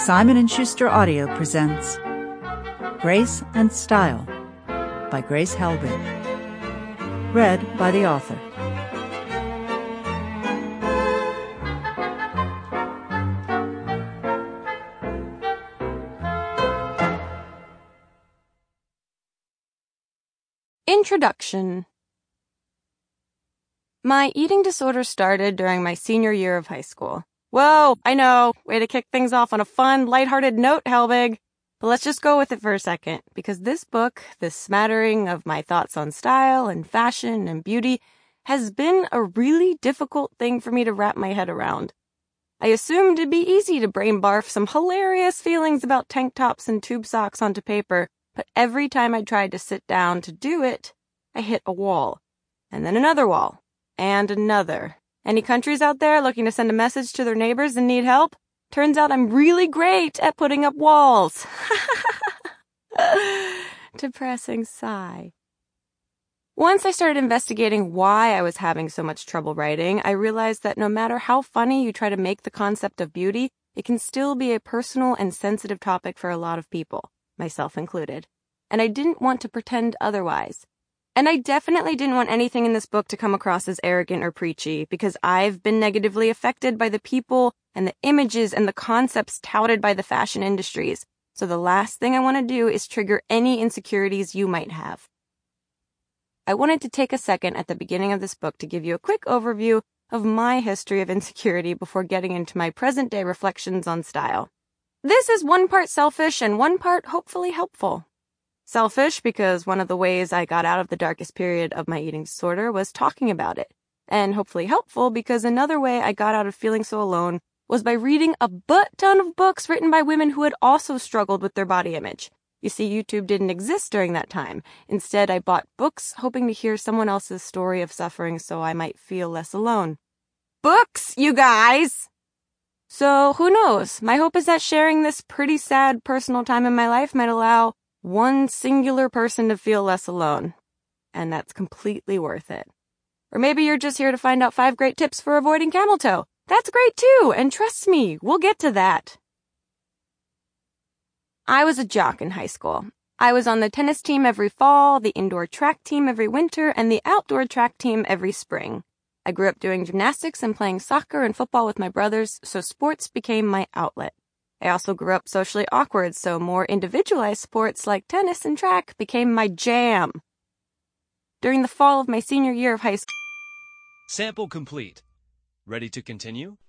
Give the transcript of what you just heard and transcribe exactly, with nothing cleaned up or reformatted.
Simon and Schuster Audio presents Grace and Style by Grace Helbig. Read by the author. Introduction. My eating disorder started during my senior year of high school. Whoa, I know, way to kick things off on a fun, lighthearted note, Helbig. But let's just go with it for a second, because this book, this smattering of my thoughts on style and fashion and beauty, has been a really difficult thing for me to wrap my head around. I assumed it'd be easy to brain barf some hilarious feelings about tank tops and tube socks onto paper, but every time I tried to sit down to do it, I hit a wall. And then another wall. And another. Any countries out there looking to send a message to their neighbors and need help? Turns out I'm really great at putting up walls. Depressing sigh. Once I started investigating why I was having so much trouble writing, I realized that no matter how funny you try to make the concept of beauty, it can still be a personal and sensitive topic for a lot of people, myself included. And I didn't want to pretend otherwise. And I definitely didn't want anything in this book to come across as arrogant or preachy, because I've been negatively affected by the people and the images and the concepts touted by the fashion industries. So the last thing I want to do is trigger any insecurities you might have. I wanted to take a second at the beginning of this book to give you a quick overview of my history of insecurity before getting into my present-day reflections on style. This is one part selfish and one part hopefully helpful. Selfish because one of the ways I got out of the darkest period of my eating disorder was talking about it. And hopefully helpful because another way I got out of feeling so alone was by reading a butt ton of books written by women who had also struggled with their body image. You see, YouTube didn't exist during that time. Instead, I bought books hoping to hear someone else's story of suffering so I might feel less alone. Books, you guys! So, who knows? My hope is that sharing this pretty sad personal time in my life might allow one singular person to feel less alone. And that's completely worth it. Or maybe you're just here to find out five great tips for avoiding camel toe. That's great too, and trust me, we'll get to that. I was a jock in high school. I was on the tennis team every fall, the indoor track team every winter, and the outdoor track team every spring. I grew up doing gymnastics and playing soccer and football with my brothers, so sports became my outlet. I also grew up socially awkward, so more individualized sports like tennis and track became my jam. During the fall of my senior year of high school... Sample complete. Ready to continue?